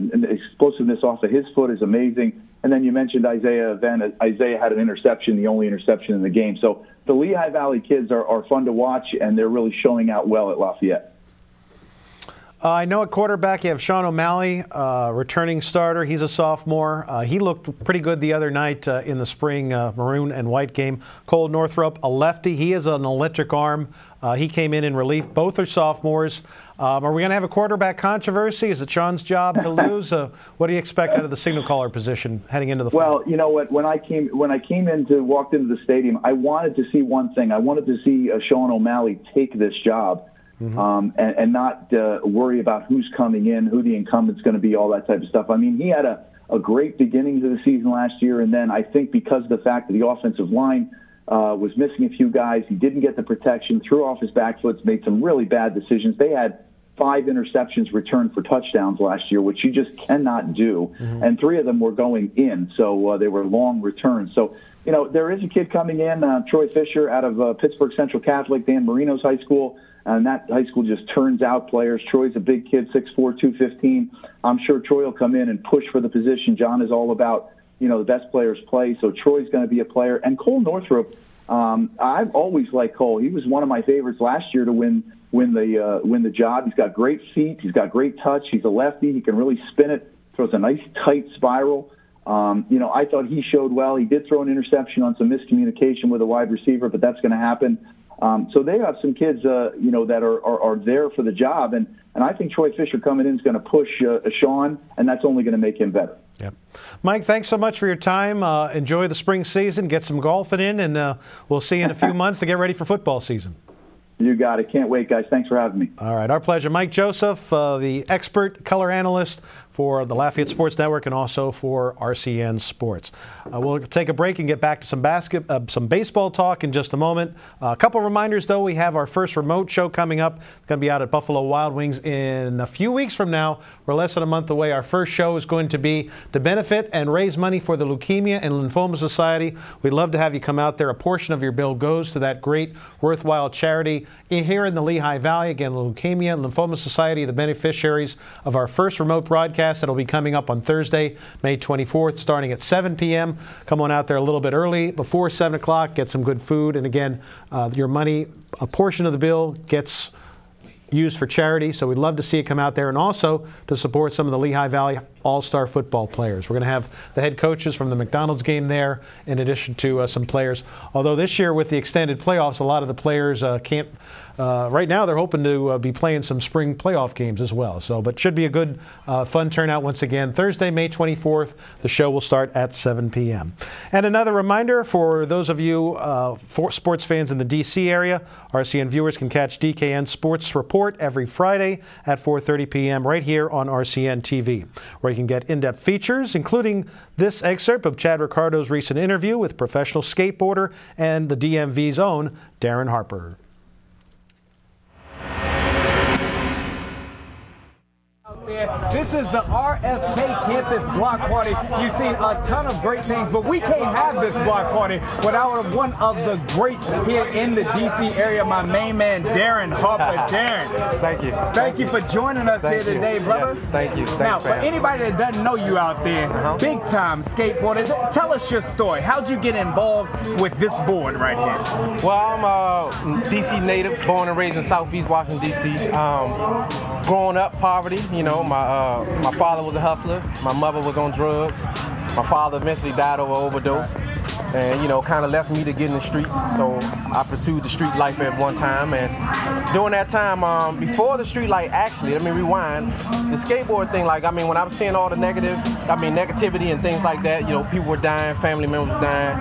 off of his foot is amazing. And then you mentioned Isaiah Aven. Isaiah had an interception, the only interception in the game. So the Lehigh Valley kids are fun to watch, and they're really showing out well at Lafayette. I know at quarterback you have Sean O'Malley, returning starter. He's a sophomore. He looked pretty good the other night in the spring maroon and white game. Cole Northrup, a lefty. He has an electric arm. He came in relief. Both are sophomores. Are we going to have a quarterback controversy? Is it Sean's job to lose? What do you expect out of the signal caller position heading into the fall? Well, you know what? When I walked into the stadium, I wanted to see one thing. I wanted to see Sean O'Malley take this job. And not worry about who's coming in, who the incumbent's going to be, all that type of stuff. I mean, he had a great beginning to the season last year, and then I think because of the fact that the offensive line was missing a few guys, he didn't get the protection, threw off his back foot, made some really bad decisions. They had 5 interceptions returned for touchdowns last year, which you just cannot do. And 3 of them were going in, so they were long returns. So, there is a kid coming in, Troy Fisher, out of Pittsburgh Central Catholic, Dan Marino's high school, and that high school just turns out players. Troy's a big kid, 6'4", 215. I'm sure Troy will come in and push for the position. John is all about, the best players play, so Troy's going to be a player. And Cole Northrup, I've always liked Cole. He was one of my favorites last year to win the job. He's got great feet. He's got great touch. He's a lefty. He can really spin it. Throws a nice tight spiral. I thought he showed well. He did throw an interception on some miscommunication with a wide receiver, but that's going to happen. So they have some kids, that are there for the job, and I think Troy Fisher coming in is going to push Sean, and that's only going to make him better. Yep. Mike, thanks so much for your time. Enjoy the spring season, get some golfing in, and we'll see you in a few months to get ready for football season. You got it. Can't wait, guys. Thanks for having me. All right. Our pleasure. Mike Joseph, the expert color analyst for the Lafayette Sports Network and also for RCN Sports. We'll take a break and get back to some baseball talk in just a moment. A couple reminders, though. We have our first remote show coming up. It's going to be out at Buffalo Wild Wings in a few weeks from now. We're less than a month away. Our first show is going to be to benefit and raise money for the Leukemia and Lymphoma Society. We'd love to have you come out there. A portion of your bill goes to that great, worthwhile charity here in the Lehigh Valley. Again, the Leukemia and Lymphoma Society, the beneficiaries of our first remote broadcast. That'll be coming up on Thursday, May 24th, starting at 7 p.m. Come on out there a little bit early, before 7 o'clock, get some good food. And again, your money, a portion of the bill gets used for charity, so we'd love to see you come out there and also to support some of the Lehigh Valley all-star football players. We're going to have the head coaches from the McDonald's game there in addition to some players. Although this year with the extended playoffs, a lot of the players can't. Right now they're hoping to be playing some spring playoff games as well. But should be a good, fun turnout once again. Thursday, May 24th, the show will start at 7 p.m. And another reminder for those of you sports fans in the D.C. area, RCN viewers can catch DKN Sports Report every Friday at 4:30 p.m. right here on RCN TV, where you can get in-depth features, including this excerpt of Chad Ricardo's recent interview with professional skateboarder and the DMV's own Darren Harper. This is the RFK Campus Block Party. You've seen a ton of great things, but we can't have this block party without one of the greats here in the D.C. area, my main man, Darren Harper. Darren. Thank you. Thank you for joining us here today, brother. Yes, thank you. Now, for anybody that doesn't know you out there, big-time skateboarder, tell us your story. How'd you get involved with this board right here? Well, I'm a D.C. native, born and raised in Southeast Washington, D.C. Growing up, poverty, my father was a hustler. My mother was on drugs. My father eventually died of an overdose. And, kind of left me to get in the streets. So I pursued the street life at one time. And during that time, before the street life, actually, let me rewind, the skateboard thing, when I was seeing all the negativity and things like that, people were dying, family members were dying.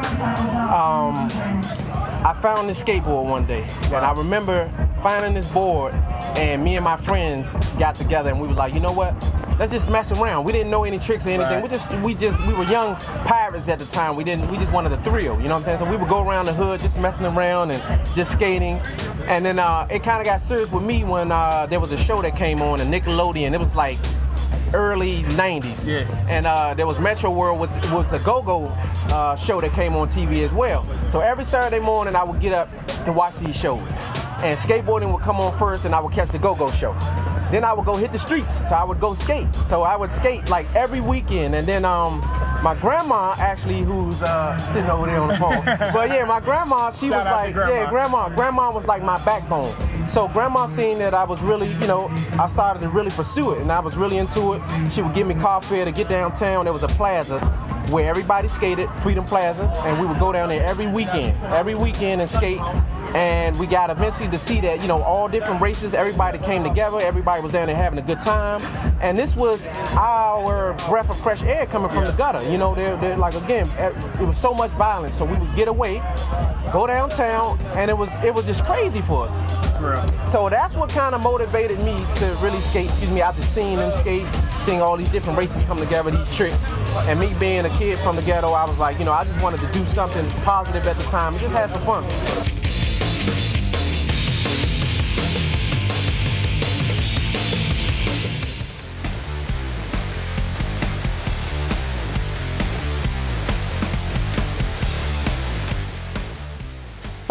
I found this skateboard one day. And I remember finding this board, and me and my friends got together and we was like, you know what? Let's just mess around. We didn't know any tricks or anything. Right. We were young pirates at the time. We just wanted a thrill, you know what I'm saying? So we would go around the hood just messing around and just skating. And then it kind of got serious with me when there was a show that came on, a Nickelodeon. It was like early 90s. Yeah. And there was Metro World was a go-go show that came on TV as well. So every Saturday morning I would get up to watch these shows. And skateboarding would come on first and I would catch the go-go show. Then I would go hit the streets, so I would go skate. So I would skate like every weekend. And then my grandma, actually, who's sitting over there on the phone. But yeah, my grandma, she was like, grandma was like my backbone. So grandma seen that I was really, I started to really pursue it and I was really into it. She would give me car fare to get downtown. There was a plaza where everybody skated, Freedom Plaza, and we would go down there every weekend and skate. And we got eventually to see that, all different races, everybody came together, everybody was down there having a good time. And this was our breath of fresh air coming from the gutter. They're like, again, it was so much violence. So we would get away, go downtown, and it was just crazy for us. So that's what kind of motivated me to really skate, after seeing them skate, seeing all these different races come together, these tricks. And me being a kid from the ghetto, I was like, I just wanted to do something positive at the time and just have some fun.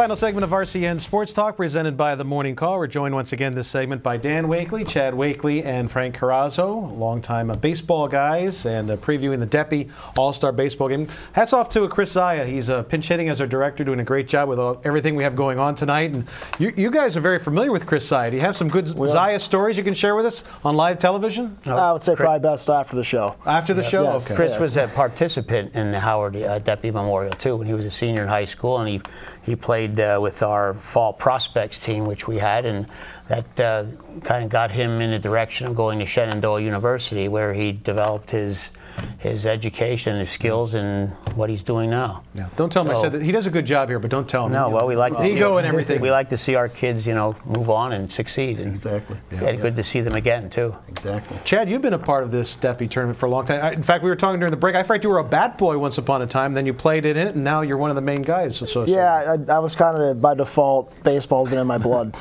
Final segment of RCN Sports Talk presented by The Morning Call. We're joined once again this segment by Dan Wakely, Chad Wakely, and Frank Carrazzo, longtime baseball guys, and previewing the Deppy All-Star Baseball game. Hats off to Chris Zaya. He's pinch hitting as our director, doing a great job with everything we have going on tonight. And you guys are very familiar with Chris Zaya. Do you have some good Zaya stories you can share with us on live television? I would say probably best after the show. After the show? Yes. Okay. Chris was a participant in the Howard Deppy Memorial, too, when he was a senior in high school, and he played with our fall prospects team, which we had, and that kind of got him in the direction of going to Shenandoah University, where he developed his education, his skills, and what he's doing now. Yeah. Don't tell him I said that. He does a good job here, but don't tell him. No, well, we like to ego and everything. We like to see our kids, move on and succeed. And exactly. Good to see them again, too. Exactly. Chad, you've been a part of this Deppy tournament for a long time. In fact, we were talking during the break. I thought you were a bat boy once upon a time. Then you played in it, and now you're one of the main guys associated. Yeah, I was kind of by default. Baseball's been in my blood.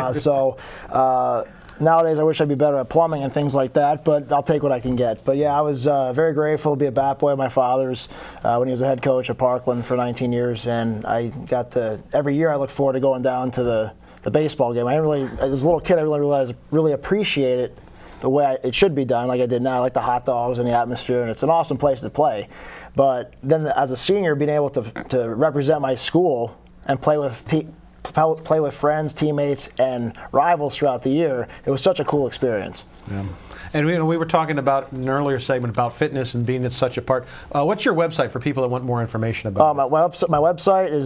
Nowadays, I wish I'd be better at plumbing and things like that, but I'll take what I can get. But yeah, I was very grateful to be a bat boy at my father's when he was a head coach at Parkland for 19 years, and I got to every year I look forward to going down to the baseball game. As a little kid, I really appreciate it the way it should be done, like I did now. I like the hot dogs and the atmosphere, and it's an awesome place to play. But then, as a senior, being able to represent my school and play with friends, teammates, and rivals throughout the year, it was such a cool experience. Yeah. And we were talking about in an earlier segment about fitness and being such a part. What's your website for people that want more information about it? My website is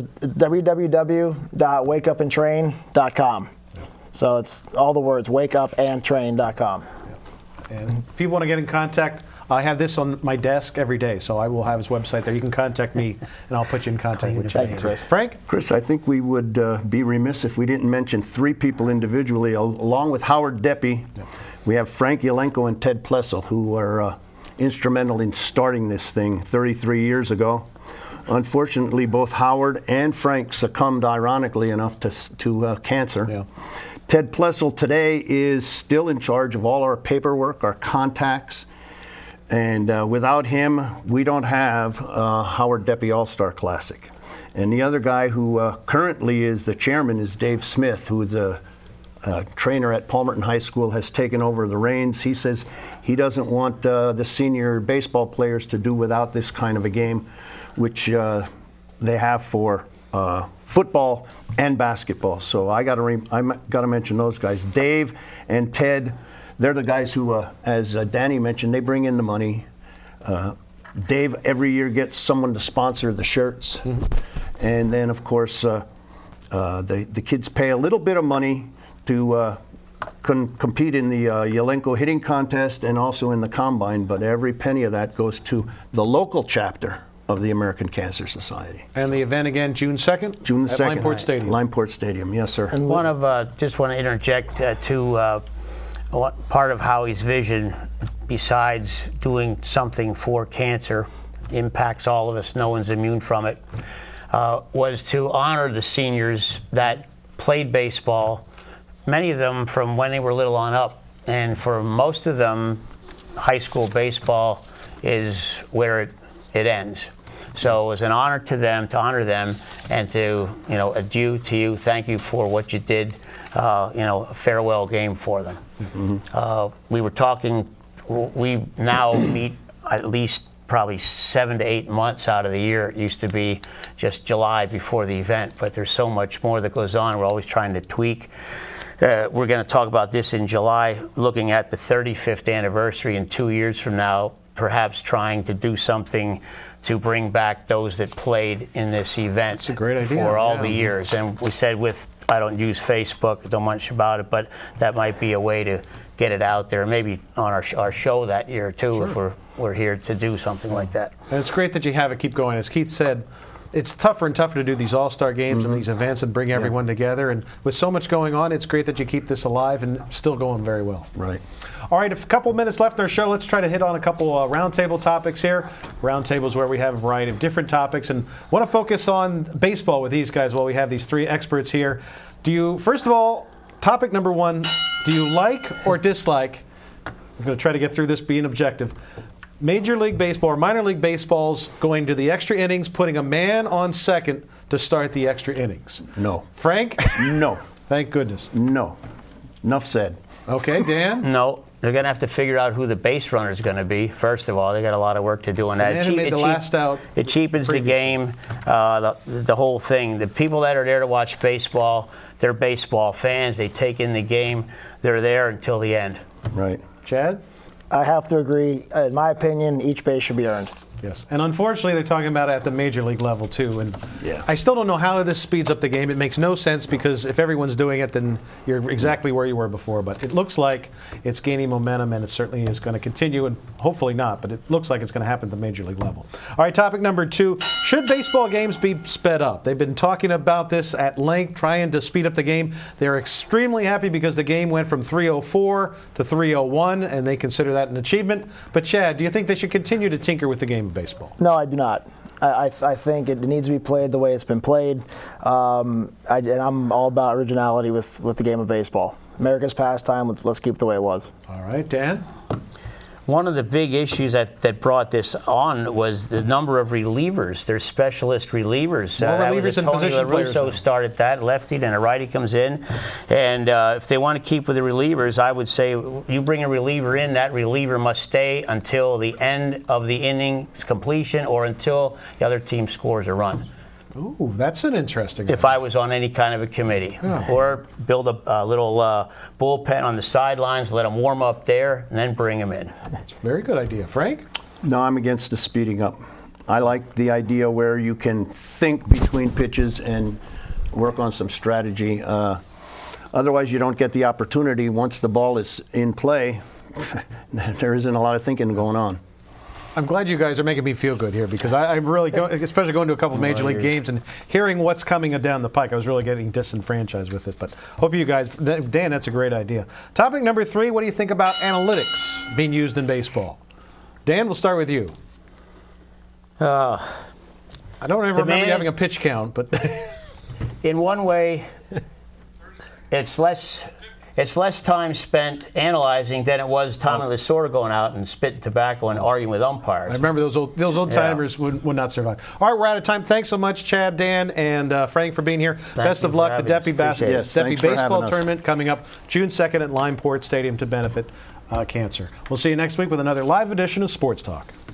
www.wakeupandtrain.com. So it's all the words, wakeupandtrain.com. And if people want to get in contact, I have this on my desk every day, so I will have his website there. You can contact me, and I'll put you in contact with Chad. Frank? Chris, I think we would be remiss if we didn't mention three people individually, along with Howard Deppy. Yep. We have Frank Yelenko and Ted Plessel, who were instrumental in starting this thing 33 years ago. Unfortunately, both Howard and Frank succumbed, ironically enough, to cancer. Yeah. Ted Plessel today is still in charge of all our paperwork, our contacts, and without him, we don't have Howard Deppy All-Star Classic. And the other guy who currently is the chairman is Dave Smith, who is a trainer at Palmerton High School, has taken over the reins. He says he doesn't want the senior baseball players to do without this kind of a game, which they have for football and basketball. So I got to mention those guys. Dave and Ted, they're the guys who, as Danny mentioned, they bring in the money. Dave every year gets someone to sponsor the shirts. Mm-hmm. And then, of course, the kids pay a little bit of money to compete in the Yelenko hitting contest and also in the combine, but every penny of that goes to the local chapter of the American Cancer Society. And the event again, June 2nd? June 2nd. At Lineport Stadium. Lineport Stadium, yes, sir. And just want to interject to part of Howie's vision, besides doing something for cancer, impacts all of us, no one's immune from it, was to honor the seniors that played baseball, many of them from when they were little on up. And for most of them, high school baseball is where it ends. So it was an honor to them, to honor them, and to, adieu to you, thank you for what you did, a farewell game for them. Mm-hmm. We were talking, we now meet at least probably 7 to 8 months out of the year. It used to be just July before the event, but there's so much more that goes on. We're always trying to tweak. We're going to talk about this in July, looking at the 35th anniversary in 2 years from now, perhaps trying to do something to bring back those that played in this event. That's a great idea. For all the years. And we said I don't use Facebook, don't much about it, but that might be a way to get it out there, maybe on our show that year too, sure, if we're here to do something like that. And it's great that you have it keep going. As Keith said, it's tougher and tougher to do these all-star games and these events and bring everyone together. And with so much going on, it's great that you keep this alive and still going very well. Right. All right, a couple minutes left in our show. Let's try to hit on a couple roundtable topics here. Roundtables where we have a variety of different topics, and want to focus on baseball with these guys while we have these three experts here. First of all, topic number one, do you like or dislike, I'm going to try to get through this being objective, Major League Baseball or minor league baseball's going to the extra innings, putting a man on second to start the extra innings. No. Frank? No. Thank goodness. No. Enough said. Okay, Dan? No. They're going to have to figure out who the base runner is going to be. First of all, they got a lot of work to do on that. And made the last out. It cheapens the game, the whole thing. The people that are there to watch baseball, they're baseball fans. They take in the game. They're there until the end. Right. Chad? I have to agree. In my opinion, each base should be earned. Yes, and unfortunately, they're talking about it at the major league level too. And yeah. I still don't know how this speeds up the game. It makes no sense because if everyone's doing it, then you're exactly where you were before. But it looks like it's gaining momentum, and it certainly is going to continue, and hopefully not. But it looks like it's going to happen at the major league level. All right, topic number 2: should baseball games be sped up? They've been talking about this at length, trying to speed up the game. They're extremely happy because the game went from 3:04 to 3:01, and they consider that an achievement. But Chad, do you think they should continue to tinker with the game of baseball? No, I do not. I think it needs to be played the way it's been played. And I'm all about originality with the game of baseball. America's pastime, let's keep it the way it was. All right, Dan? One of the big issues that brought this on was the number of relievers. There's specialist relievers. More relievers and position players. Tony La Russa started that. Lefty, then a righty comes in. And if they want to keep with the relievers, I would say you bring a reliever in, that reliever must stay until the end of the inning's completion or until the other team scores a run. Ooh, that's an interesting If I was on any kind of a committee. Yeah. Or build a little bullpen on the sidelines, let them warm up there, and then bring them in. That's a very good idea. Frank? No, I'm against the speeding up. I like the idea where you can think between pitches and work on some strategy. Otherwise, you don't get the opportunity once the ball is in play. There isn't a lot of thinking going on. I'm glad you guys are making me feel good here because I'm really, especially going to a couple of major league games and hearing what's coming down the pike, I was really getting disenfranchised with it. But hope you guys, Dan, that's a great idea. Topic number 3, what do you think about analytics being used in baseball? Dan, we'll start with you. I don't ever remember you having a pitch count, but in one way, it's less time spent analyzing than it was Tommy Lasorda going out and spitting tobacco and arguing with umpires. I remember those old timers would not survive. All right, we're out of time. Thanks so much, Chad, Dan, and Frank for being here. Best of luck. The Deppy Baseball Tournament coming up June 2nd at Limeport Stadium to benefit cancer. We'll see you next week with another live edition of Sports Talk.